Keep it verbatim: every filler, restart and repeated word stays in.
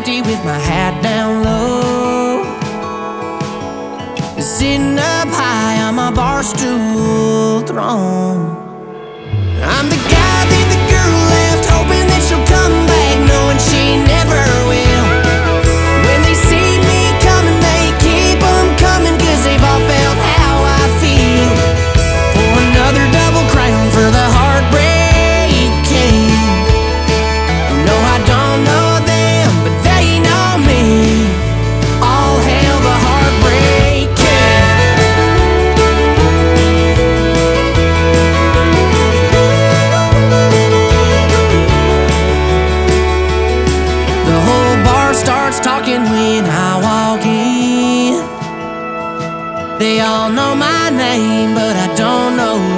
empty with my hat down low, sitting up high on my bar stool throne. I'm the guy that the girl left, hoping that she'll come back, knowing she never will. When they see me coming, they keep on coming, cause they've all felt how I feel. For another double crown for the heartbreak king. No, I don't know them, but they know me. All hail the heartbreak king. The whole bar starts talking when I walk in. They all know my name, but I don't know